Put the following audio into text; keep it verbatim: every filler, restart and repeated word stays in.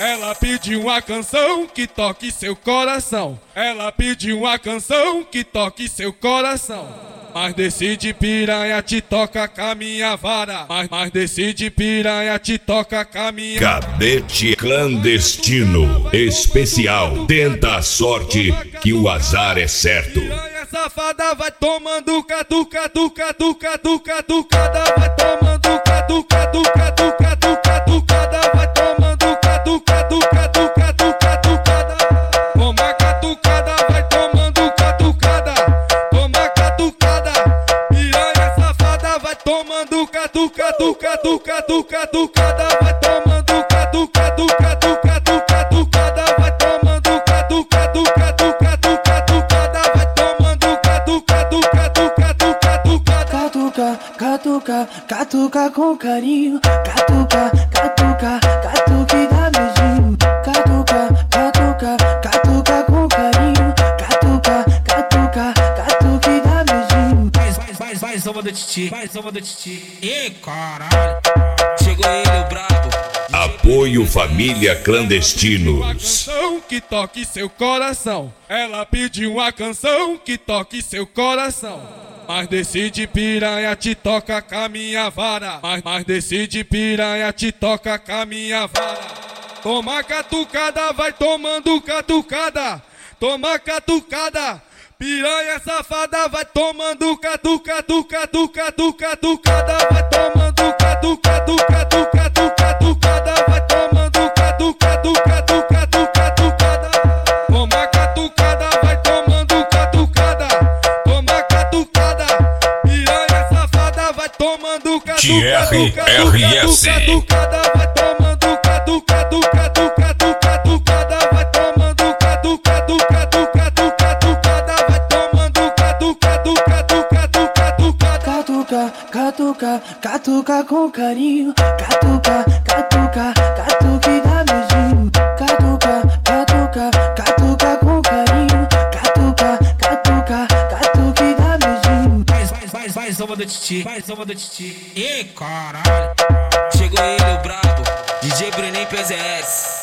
Ela pediu uma canção que toque seu coração. Ela pediu uma canção que toque seu coração. Mas decide piranha, te toca com a minha vara. Mas, mas decide piranha, te toca com a minha. Cadete clandestino especial. Tenta a sorte que o azar é certo. Piranha safada vai tomando catuca, tuca, tuca, tuca, tucada. Vai tomando catuca, tuca, tuca, tuca, tucada. Vai tomando catuca, tuca, tuca, tuca, tucada. Toma catucada, vai tomando catucada. Toma catucada. Piranha safada vai tomando catuca, tuca, tuca, tuca, tucada. Vai tomando catuca, tuca, tuca, tuca, tucada. Vai tomando catuca, tuca, tuca, tuca, tucada. Vai tomando catuca, tuca, tuca, tuca, tucada. Catuca, catuca, catuca com carinho. Catuca, catuca, catuque dá beijinho. Catuca, catuca, catuca com carinho. Catuca, catuca, catuque dá beijinho. Vai, vai, vai, vai, zoma do titi, vai, zoma do titi. Ih, caralho, chegou ele, o brabo. Apoio Família Uma Clandestinos. canção que toque seu coração. Ela pediu uma canção que toque seu coração. Mas decide piranha, te toca com a minha vara. Mas, mas decide piranha, te toca com a minha vara. Toma catucada, vai tomando catucada. Toma catucada. Piranha safada vai tomando catuca, tuca, tuca, tuca, tucada. Vai tomando catuca, tuca, tuca, tuca, tucada. Vai tomando catuca, tuca, tuca, tuca, tucada. Toma catucada, vai tomando catucada. Toma catucada. Piranha safada vai tomando catuca, tuca, R S. tuca, tucada. Vai tomando catuca, tuca, tuca, tuca, tucada. Vai tomando catuca, tuca, tuca, tuca, tucada. Vai tomando catuca, tuca, tuca, tuca, tucada. Catuca, catuca, catuca com carinho. Catuca, catuca, catuque dá beijinho. Catuca, catuca, catuca com carinho. Catuca, catuca, catuque dá beijinho. Vai, vai, vai, vai, zoma do titi, vai, zoma do titi. Ih, caralho, chegou ele, o brabo. D J Bruninho P Z S.